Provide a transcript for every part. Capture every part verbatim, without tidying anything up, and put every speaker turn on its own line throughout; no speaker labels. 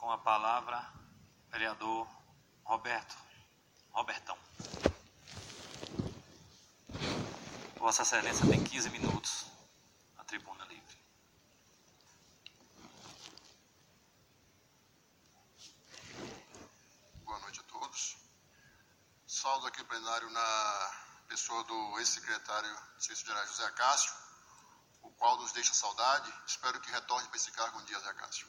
Com a palavra, vereador Roberto. Robertão. Vossa Excelência tem quinze minutos na tribuna livre.
Boa noite a todos. Saúdo aqui o plenário na pessoa do ex-secretário de Serviços Gerais, José Acácio, o qual nos deixa saudade. Espero que retorne para esse cargo um dia, José Acácio.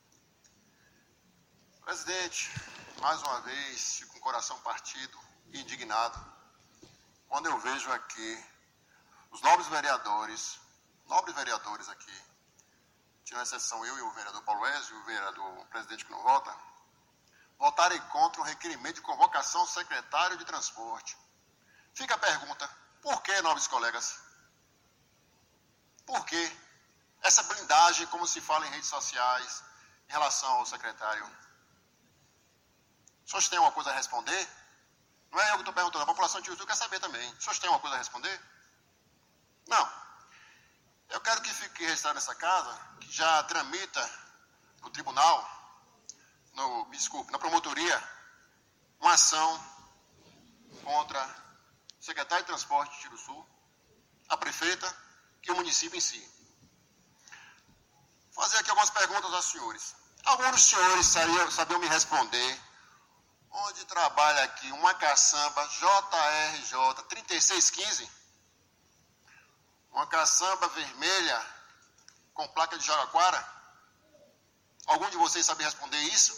Presidente, mais uma vez, fico com o coração partido e indignado quando eu vejo aqui os nobres vereadores, nobres vereadores aqui, tirando exceção eu e o vereador Paulo Ezio e o vereador presidente que não vota, votarem contra o requerimento de convocação ao secretário de transporte. Fica a pergunta, por que, nobres colegas? Por que essa blindagem, como se fala em redes sociais, em relação ao secretário? Os senhores têm alguma coisa a responder? Não é eu que estou perguntando, a população de Tiruçu quer saber também. Os senhores têm alguma coisa a responder? Não. Eu quero que fique registrado nessa casa, que já tramita no tribunal, no, me desculpe, na promotoria, uma ação contra o secretário de Transporte de Tiruçu, a prefeita e o município em si. Vou fazer aqui algumas perguntas aos senhores. Alguns dos senhores sabiam, sabiam me responder onde trabalha aqui uma caçamba J R J trinta e seis quinze, uma caçamba vermelha com placa de Jaraguara? Algum de vocês sabe responder isso?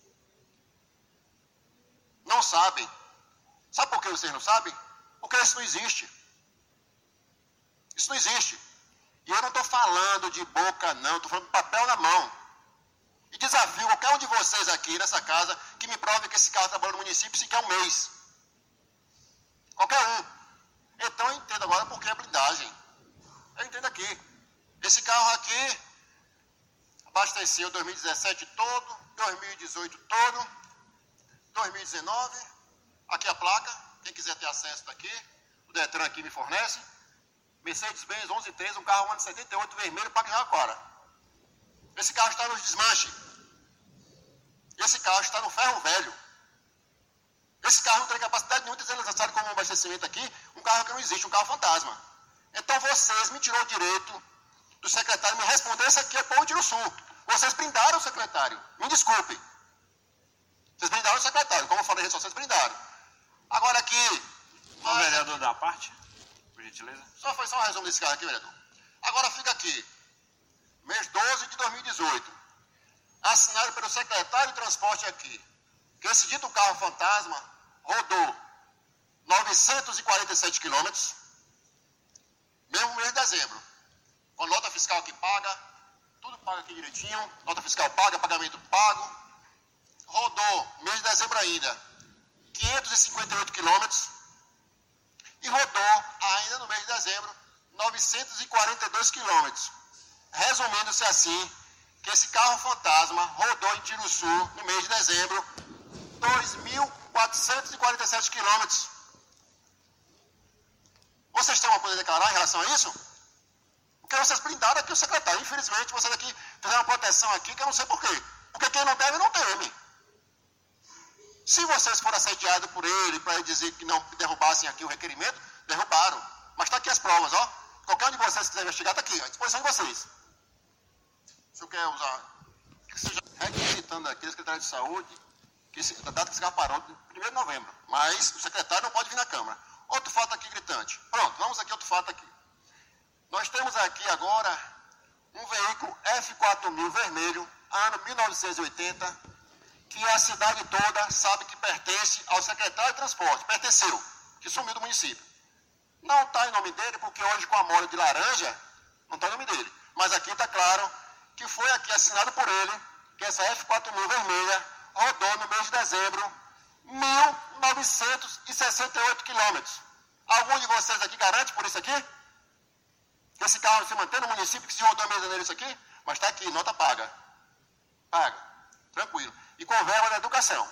Não sabem. Sabe por que vocês não sabem? Porque isso não existe. Isso não existe. E eu não estou falando de boca, não. Estou falando de papel na mão. E desafio qualquer um de vocês aqui nessa casa que me prove que esse carro trabalha no município sequer um mês. Qualquer um. Então eu entendo agora por que a blindagem. Eu entendo aqui. Esse carro aqui abasteceu dois mil e dezessete todo, dois mil e dezoito todo, dois mil e dezenove, aqui a placa, quem quiser ter acesso está aqui, o Detran aqui me fornece, Mercedes-Benz onze treze, um carro ano de setenta e oito, vermelho, placa de Jaraguara. Esse carro está nos desmanches. Esse carro está no ferro velho. Esse carro não tem capacidade nenhuma de ser lançado como um abastecimento aqui, um carro que não existe, um carro fantasma. Então vocês me tirou o direito do secretário me responder, esse aqui é povo de Tiruçu. Vocês brindaram o secretário. Me desculpem. Vocês brindaram o secretário. Como eu falei, vocês brindaram. Agora aqui...
O vereador da parte, por gentileza.
Só foi só um resumo desse carro aqui, vereador. Agora fica aqui. Mês doze de dois mil e dezoito. Assinado pelo secretário de transporte aqui. Que esse dito carro fantasma rodou novecentos e quarenta e sete quilômetros. Mesmo mês de dezembro. Com nota fiscal aqui paga, tudo paga aqui direitinho, nota fiscal paga, pagamento pago. Rodou, mês de dezembro ainda, quinhentos e cinquenta e oito quilômetros. E rodou, ainda no mês de dezembro, novecentos e quarenta e dois quilômetros. Resumindo-se assim, que esse carro fantasma rodou em Tiruçu, no mês de dezembro, dois mil quatrocentos e quarenta e sete quilômetros. Vocês têm uma coisa a declarar em relação a isso? Porque vocês blindaram aqui o secretário. Infelizmente, vocês aqui fizeram uma proteção aqui que eu não sei por quê. Porque quem não deve, não teme. Se vocês forem assediados por ele, para ele dizer que não derrubassem aqui o requerimento, derrubaram. Mas está aqui as provas, ó. Qualquer um de vocês que quiser investigar, está aqui, à disposição de vocês. O senhor quer usar... Que seja requisitando aqui a Secretaria de Saúde, que esse, a data que esse carro parou, primeiro de novembro. Mas o secretário não pode vir na Câmara. Outro fato aqui gritante. Pronto, vamos aqui, outro fato aqui. Nós temos aqui agora um veículo F quatro mil vermelho, ano mil novecentos e oitenta, que a cidade toda sabe que pertence ao secretário de transporte. Pertenceu, que sumiu do município. Não está em nome dele, porque hoje com a molha de laranja, não está em nome dele. Mas aqui está claro que foi aqui assinado por ele, que essa F quatro mil vermelha rodou no mês de dezembro, mil novecentos e sessenta e oito quilômetros. Algum de vocês aqui garante por isso aqui? Que esse carro se mantém no município, que se rodou no mês de janeiro isso aqui? Mas está aqui, nota paga. Paga. Tranquilo. E com verba da educação.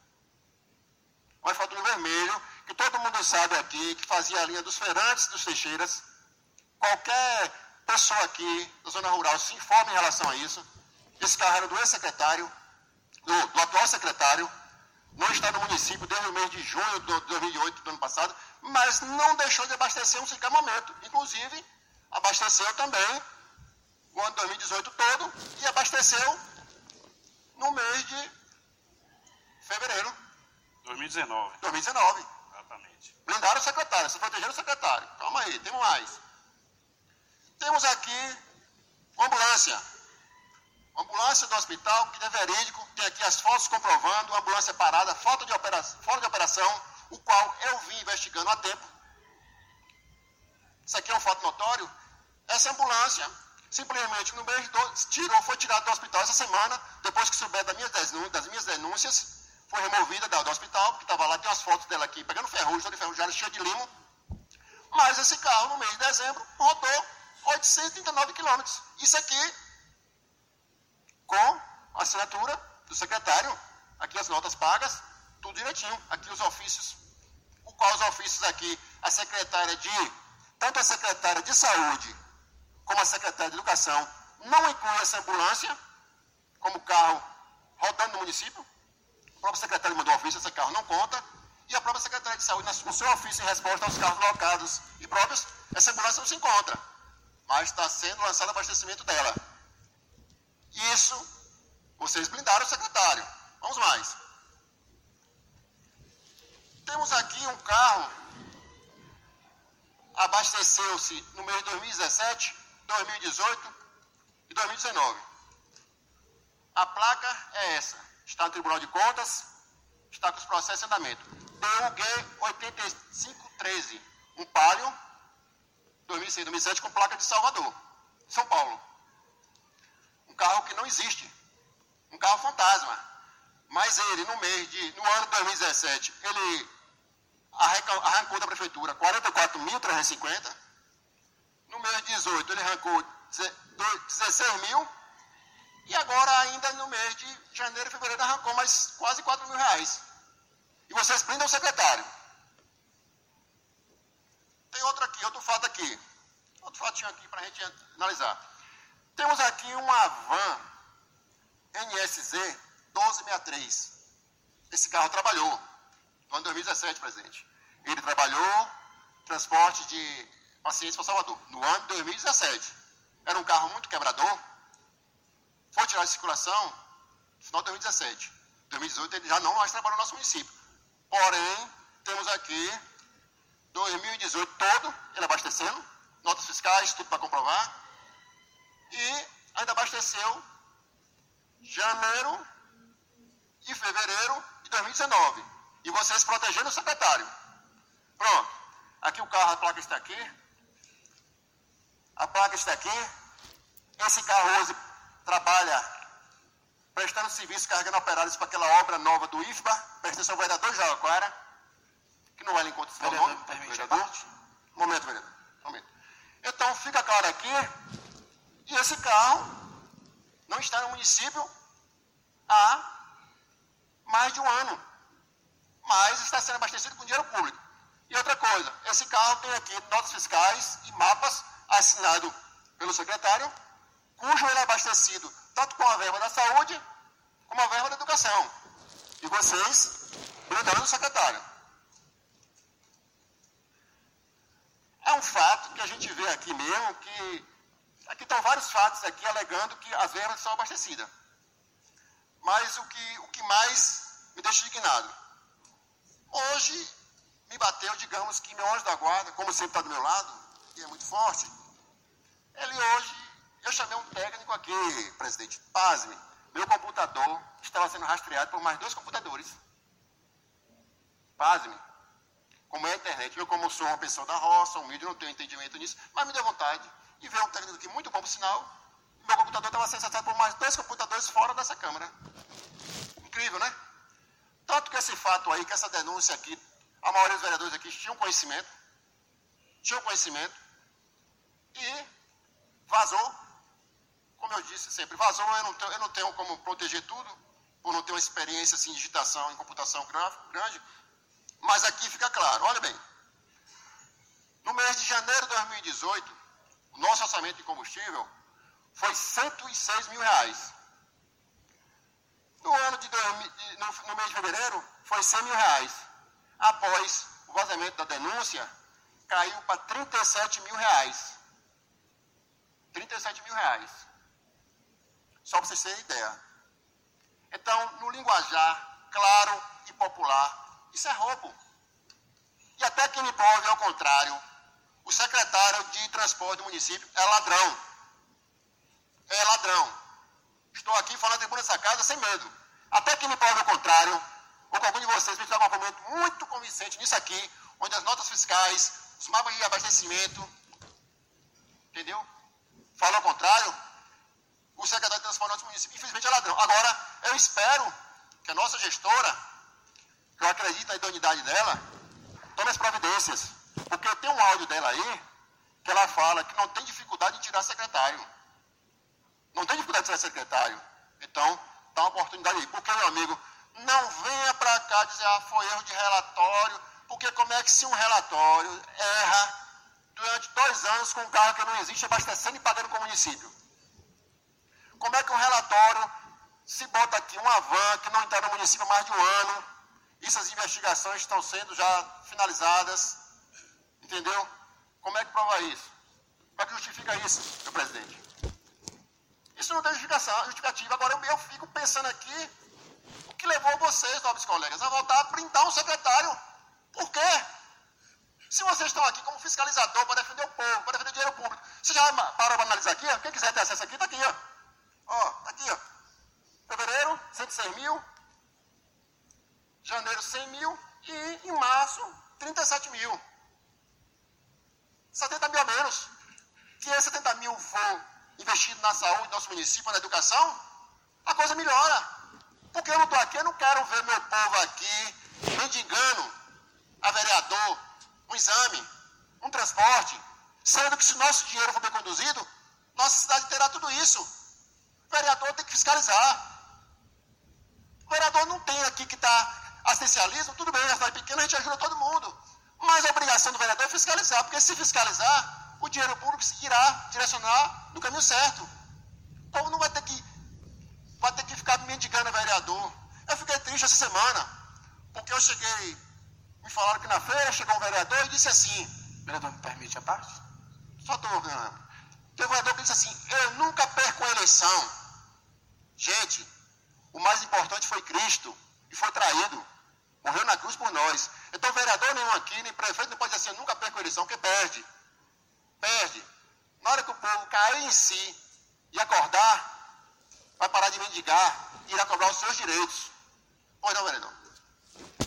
O F quatro mil vermelho, que todo mundo sabe aqui, que fazia a linha dos Feirantes, dos Teixeiras. Qualquer pessoa aqui da zona rural se informa em relação a isso. Esse carro era do ex-secretário, do, do atual secretário, não está no município desde o mês de junho de dois mil e oito do ano passado, mas não deixou de abastecer um sequer momento. Inclusive, abasteceu também o ano dois mil e dezoito todo e abasteceu no mês de fevereiro.
dois mil e dezenove.
dois mil e dezenove.
Exatamente.
Blindaram o secretário, se protegeram o secretário. Calma aí, temos mais. Temos aqui uma ambulância. Uma ambulância do hospital, que é verídico, tem aqui as fotos comprovando, a ambulância parada, falta de operação, fora de operação, o qual eu vim investigando há tempo. Isso aqui é um fato notório. Essa ambulância, simplesmente no mês de doze, tirou, foi tirada do hospital essa semana, depois que souber das minhas denúncias, das minhas denúncias foi removida do hospital, porque estava lá, tem as fotos dela aqui, pegando ferrugem, toda enferrujada, cheia de limo. Mas esse carro, no mês de dezembro, rodou oitocentos e trinta e nove quilômetros. Isso aqui, com a assinatura do secretário, aqui as notas pagas, tudo direitinho. Aqui os ofícios, o qual os ofícios aqui, a secretária de, tanto a secretária de saúde, como a secretária de educação, não inclui essa ambulância como carro rodando no município. O próprio secretário mandou ofício, esse carro não conta. E a própria secretária de saúde, no seu ofício em resposta aos carros locados e próprios, essa ambulância não se encontra. Mas está sendo lançado o abastecimento dela. Isso, vocês blindaram o secretário. Vamos mais. Temos aqui um carro, abasteceu-se no mês de dois mil e dezessete, dois mil e dezoito e dois mil e dezenove. A placa é essa. Está no Tribunal de Contas, está com os processos em andamento. D U G oitenta e cinco treze, um Palio, dois mil e seis, dois mil e sete, com placa de Salvador, São Paulo. Um carro que não existe, um carro fantasma. Mas ele, no mês de, no ano de dois mil e dezessete, ele arrancou da prefeitura quarenta e quatro mil trezentos e cinquenta. No mês de dezoito, ele arrancou dezesseis mil. E agora, ainda no mês de janeiro e fevereiro, arrancou mais quase quatro mil reais. E vocês blindam o secretário. Tem outro aqui, outro fato aqui. Outro fatinho aqui para a gente analisar. Temos aqui uma van N S Z doze sessenta e três. Esse carro trabalhou no ano dois mil e dezessete, presidente. Ele trabalhou transporte de pacientes para Salvador no ano de dois mil e dezessete. Era um carro muito quebrador. Foi tirado de circulação no final de dois mil e dezessete. Em dois mil e dezoito ele já não mais trabalhou no nosso município. Porém, temos aqui dois mil e dezoito todo, ele abastecendo, notas fiscais, tudo para comprovar. E ainda abasteceu janeiro e fevereiro de dois mil e dezenove. E vocês protegendo o secretário. Pronto. Aqui o carro, a placa está aqui. A placa está aqui. Esse carro hoje trabalha prestando serviço, carregando operários para aquela obra nova do I F B A, pertence ao vereador Jaraquara, que não vai lhe encontrar seu nome. Vereador. Momento, vereador. Momento. Então, fica claro aqui, e esse carro não está no município há mais de um ano, mas está sendo abastecido com dinheiro público. E outra coisa, esse carro tem aqui notas fiscais e mapas assinado pelo secretário, cujo ele é abastecido tanto com a verba da saúde, como a verba da educação. E vocês, blindando o secretário. É um fato que a gente vê aqui mesmo, que aqui estão vários fatos aqui alegando que as verbas são abastecidas. Mas o que, o que mais me deixa indignado, hoje me bateu, digamos que meu anjo da guarda, como sempre está do meu lado, e é muito forte, ele hoje, eu chamei um técnico aqui, presidente, pasme, meu computador estava sendo rastreado por mais dois computadores. Pasme. Como é a internet, eu como sou uma pessoa da roça, humilde, não tenho entendimento nisso, mas me deu vontade. E veio um técnico aqui muito bom, por sinal, meu computador estava sendo acessado por mais dois computadores fora dessa câmara. Incrível, né? Tanto que esse fato aí, que essa denúncia aqui, a maioria dos vereadores aqui tinham conhecimento, tinham conhecimento, e vazou. Como eu disse sempre, vazou, eu não tenho, eu não tenho como proteger tudo, por não ter uma experiência assim, em digitação, em computação grande, mas aqui fica claro, olha bem, no mês de janeiro de dois mil e dezoito, o nosso orçamento de combustível foi cento e seis mil reais. No ano de, dois mil, no, no mês de fevereiro, foi cem mil reais. Após o vazamento da denúncia, caiu para trinta e sete mil reais. trinta e sete mil reais. Só para vocês terem ideia. Então, no linguajar claro e popular, isso é roubo. E até que me prove ao contrário, o secretário de transporte do município é ladrão. É ladrão. Estou aqui falando de dessa casa sem medo. Até que me prove ao contrário, ou que algum de vocês me traga um argumento muito convincente nisso aqui, onde as notas fiscais, os mapas de abastecimento, entendeu? Fala ao contrário, o secretário de transporte do município, infelizmente, é ladrão. Agora, eu espero que a nossa gestora, que eu acredito na idoneidade dela, tome as providências. Porque eu tenho um áudio dela aí, que ela fala que não tem dificuldade em tirar secretário. Não tem dificuldade de tirar secretário. Então, dá uma oportunidade aí. Porque, meu amigo, não venha para cá dizer, ah, foi erro de relatório. Porque como é que se um relatório erra durante dois anos com um carro que não existe, abastecendo e pagando com o município? Como é que um relatório se bota aqui uma van que não está no município há mais de um ano, e essas investigações estão sendo já finalizadas, entendeu? Como é que prova isso? Como é que justifica isso, meu presidente? Isso não tem justificação, justificativa. Agora eu, eu fico pensando aqui, o que levou vocês, nobres colegas, a voltar a blindar um secretário? Por quê? Se vocês estão aqui como fiscalizador para defender o povo, para defender o dinheiro público, você já parou para analisar aqui? Ó? Quem quiser ter acesso aqui, está aqui, ó. Ó, tá aqui, ó. Fevereiro, cento e seis mil. Janeiro, cem mil. E em março, trinta e sete mil. setenta mil a menos. Que esses setenta mil for investido na saúde do nosso município, na educação, a coisa melhora. Porque eu não estou aqui, eu não quero ver meu povo aqui mendigando a vereador um exame, um transporte, sendo que se nosso dinheiro for bem conduzido, nossa cidade terá tudo isso. O vereador tem que fiscalizar. O vereador não tem aqui que está assistencialismo, tudo bem, na cidade pequena a gente ajuda todo mundo. Mas a obrigação do vereador é fiscalizar, porque se fiscalizar, o dinheiro público se irá direcionar no caminho certo. O povo não vai ter que, vai ter que ficar mendigando a vereador. Eu fiquei triste essa semana, porque eu cheguei, me falaram que na feira chegou um vereador e disse assim, vereador, me permite a parte? Só estou ordenando. Tem um vereador que disse assim, eu nunca perco a eleição. Gente, o mais importante foi Cristo, e foi traído. Morreu na cruz por nós. Então, vereador nenhum aqui, nem prefeito, não pode dizer assim, eu nunca perco a eleição, porque perde. Perde. Na hora que o povo cair em si e acordar, vai parar de mendigar e irá cobrar os seus direitos. Pois não, vereador?